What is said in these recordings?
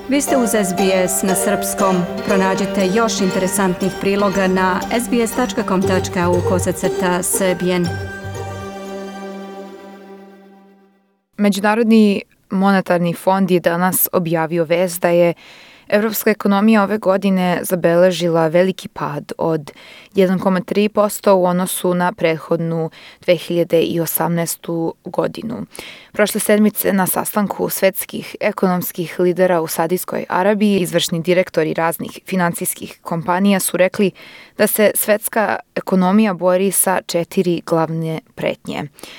Vi ste uz SBS na srpskom. Pronađite još interesantnih priloga na sbs.com.au/srbijen. Međunarodni monetarni fond je danas objavio vest da je evropska ekonomija ove godine zabeležila veliki pad od 1,3% u odnosu na prethodnu 2018. godinu. Prošle sedmice na sastanku svetskih ekonomskih lidera u Saudijskoj Arabiji izvršni direktori raznih finansijskih kompanija su rekli da se svetska ekonomija bori sa 4 glavne pretnje.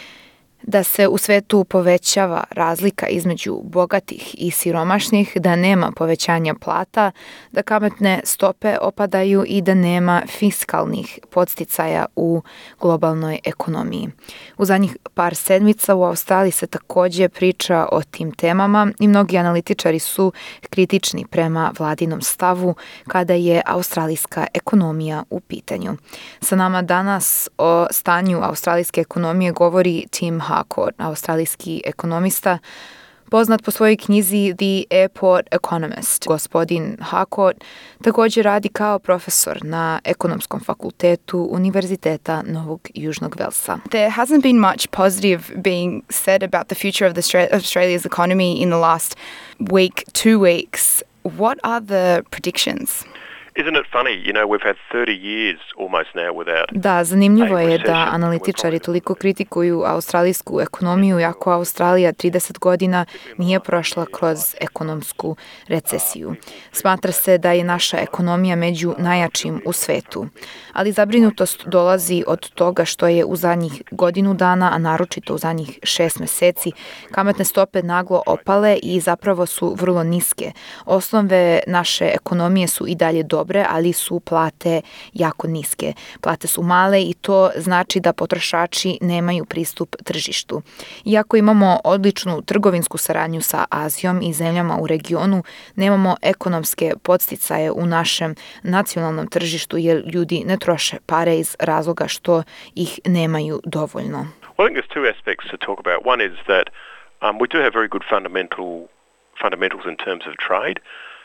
Da se u svetu povećava razlika između bogatih i siromašnih, da nema povećanja plata, da kamatne stope opadaju i da nema fiskalnih podsticaja u globalnoj ekonomiji. U zadnjih par sedmica u Australiji se takođe priča o tim temama i mnogi analitičari su kritični prema vladinom stavu kada je australijska ekonomija u pitanju. Sa nama danas o stanju australijske ekonomije govori Tim Harcourt, australijski ekonomista, poznat po svojoj knjizi The Airport Economist. Gospodin Harcourt također radi kao profesor na ekonomskom fakultetu Univerziteta Novog Južnog Velsa. There hasn't been much positive being said about the future of Australia's economy in the last week, 2 weeks. What are the predictions? Isn't it funny? You know, we've had 30 years almost now without. Da, zanimljivo je da analitičari toliko kritikuju australijsku ekonomiju, iako Australija 30 godina nije prošla kroz ekonomsku recesiju. Smatra se da je naša ekonomija među najjačim u svetu, ali zabrinutost dolazi od toga što je u zadnjih godinu dana, a naročito u zadnjih 6 meseci, kamatne stope naglo opale i zapravo su vrlo niske. Osnove naše ekonomije su i dalje dobre, ali su plate jako niske. Plate su male i to znači da potrošači nemaju pristup tržištu. Iako imamo odličnu trgovinsku saradnju sa Azijom i zemljama u regionu, nemamo ekonomske podsticaje u našem nacionalnom tržištu jer ljudi ne troše pare iz razloga što ih nemaju dovoljno. Well, I think there's two aspects to talk about. One is that we do have very good fundamentals in terms of trade.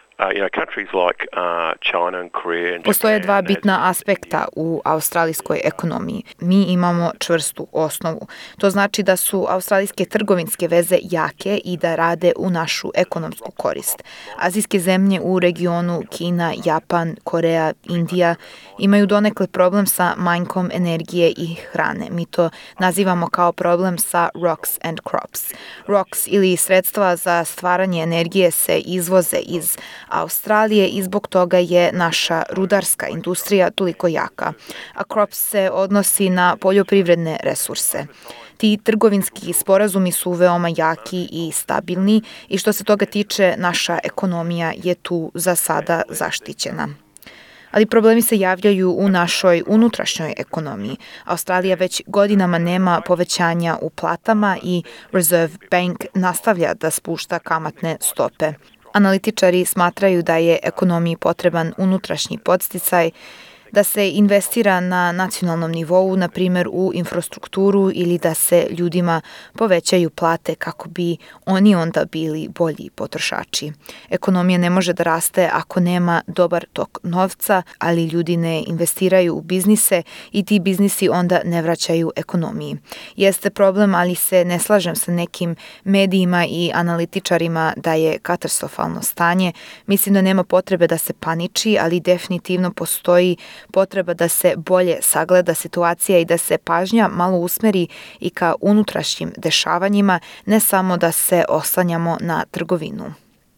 Postoje dva bitna aspekta u australijskoj ekonomiji. Mi imamo čvrstu osnovu. To znači da su australijske trgovinske veze jake i da rade u našu ekonomsku korist. Azijske zemlje u regionu Kina, Japan, Koreja, Indija imaju donekle problem sa manjkom energije i hrane. Mi to nazivamo kao problem sa ROCs and crops. ROCs ili sredstva za stvaranje energije se izvoze iz Australije i zbog toga je naša rudarska industrija toliko jaka, a crops se odnosi na poljoprivredne resurse. Ti trgovinski sporazumi su veoma jaki i stabilni i što se toga tiče, naša ekonomija je tu za sada zaštićena. Ali problemi se javljaju u našoj unutrašnjoj ekonomiji. Australija već godinama nema povećanja u platama i Reserve Bank nastavlja da spušta kamatne stope. Analitičari smatraju da je ekonomiji potreban unutrašnji podsticaj, da se investira na nacionalnom nivou, na primjer u infrastrukturu ili da se ljudima povećaju plate kako bi oni onda bili bolji potrošači. Ekonomija ne može da raste ako nema dobar tok novca, ali ljudi ne investiraju u biznise i ti biznisi onda ne vraćaju ekonomiji. Jeste problem, ali se ne slažem sa nekim medijima i analitičarima da je katastrofalno stanje. Mislim da nema potrebe da se paniči, ali definitivno postoji potreba da se bolje sagleda situacija i da se pažnja malo usmeri i ka unutrašnjim dešavanjima, ne samo da se oslanjamo na trgovinu.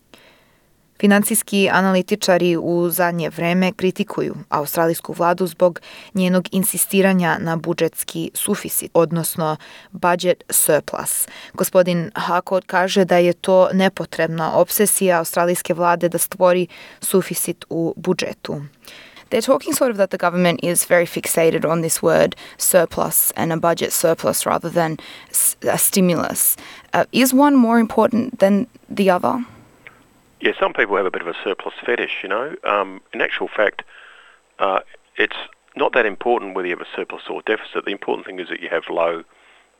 Finansijski analitičari u zadnje vreme kritikuju australijsku vladu zbog njenog insistiranja na budžetski suficit, odnosno budget surplus. Gospodin Harcourt kaže da je to nepotrebna obsesija australijske vlade da stvori suficit u budžetu. They're talking sort of that the government is very fixated on this word surplus and a budget surplus rather than a stimulus. Is one more important than the other? Yeah, some people have a bit of a surplus fetish, you know. In actual fact, it's not that important whether you have a surplus or deficit. The important thing is that you have low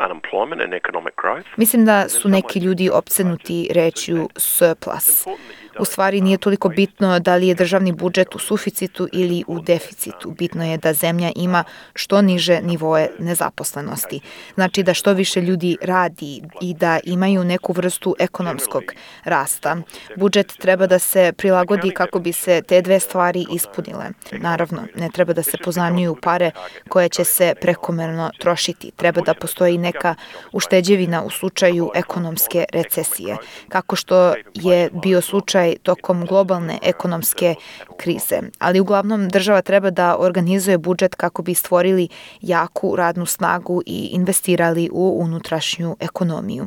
Mislim da su neki ljudi opsednuti rečju surplus. U stvari nije toliko bitno da li je državni budžet u suficitu ili u deficitu. Bitno je da zemlja ima što niže nivoe nezaposlenosti. Znači da što više ljudi radi i da imaju neku vrstu ekonomskog rasta. Budžet treba da se prilagodi kako bi se te dve stvari ispunile. Naravno, ne treba da se pozajmljuju pare koje će se prekomerno trošiti. Treba da postoji neka ušteđevina u slučaju ekonomske recesije, kako što je bio slučaj tokom globalne ekonomske krize. Ali uglavnom država treba da organizuje budžet kako bi stvorili jaku radnu snagu i investirali u unutrašnju ekonomiju.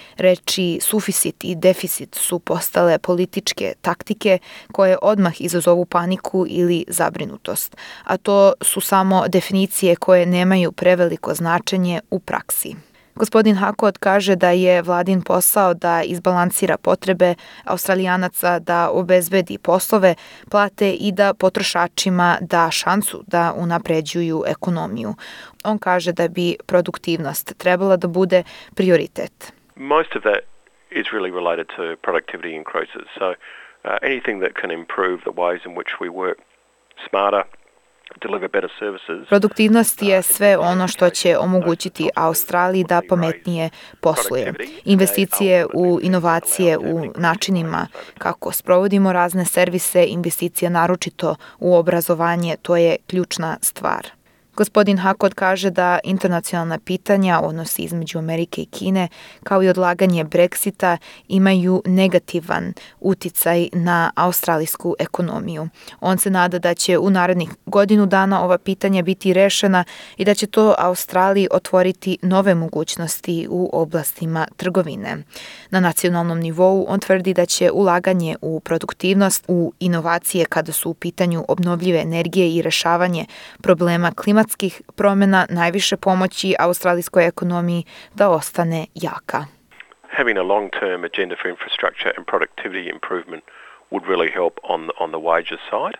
Reči suficit i deficit su postale političke taktike koje odmah izazovu paniku ili zabrinutost, a to su samo definicije koje nemaju preveliko značenje u praksi. Gospodin Hakot kaže da je vladin posao da izbalansira potrebe Australijanaca, da obezbedi poslove, plate i da potrošačima da šansu da unapređuju ekonomiju. On kaže da bi produktivnost trebala da bude prioritet. Most of that is really related to productivity increases. So anything that can improve the ways in which we work smarter, deliver better services. Produktivnost je sve ono što će omogućiti Australiji da pametnije posluje. Investicije u inovacije, u načinima kako sprovodimo razne servise, investicija naročito u obrazovanje, to je ključna stvar. Gospodin Hakot kaže da internacionalna pitanja, odnosi između Amerike i Kine, kao i odlaganje Brexita, imaju negativan uticaj na australijsku ekonomiju. On se nada da će u narednih godinu dana ova pitanja biti rešena i da će to Australiji otvoriti nove mogućnosti u oblastima trgovine. Na nacionalnom nivou on tvrdi da će ulaganje u produktivnost, u inovacije kada su u pitanju obnovljive energije i rešavanje problema klimatskih promjena najviše pomoći australijskoj ekonomiji da ostane jaka. Having a long-term agenda for infrastructure and productivity improvement would really help on the wages side.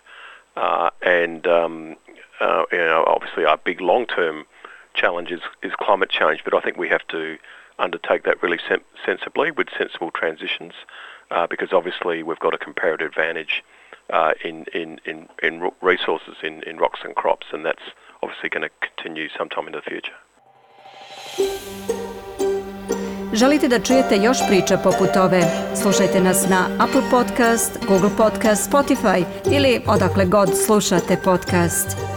Obviously our big long-term challenge is climate change, but I think we have to undertake that really sensibly with sensible transitions because obviously we've got a comparative advantage in resources in rocks and crops, and that's obviously going to continue sometime in the future. Želite da čujete još priča poput ove? Slušajte nas na Apple Podcast, Google Podcast, Spotify ili odakle god slušate podcast.